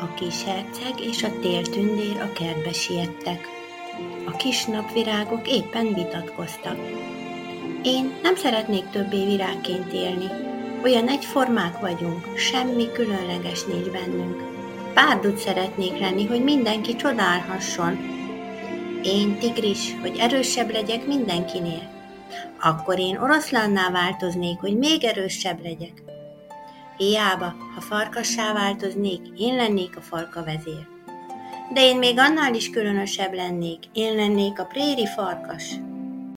A kis herceg és a téltündér a kertbe siettek. A kis napvirágok éppen vitatkoztak. Én nem szeretnék többé virágként élni. Olyan egyformák vagyunk, semmi különleges nincs bennünk. Párduc szeretnék lenni, hogy mindenki csodálhasson. Én tigris, hogy erősebb legyek mindenkinél. Akkor én oroszlánná változnék, hogy még erősebb legyek. Hiába, ha farkassá változnék, én lennék a farkavezér. De én még annál is különösebb lennék, én lennék a préri farkas.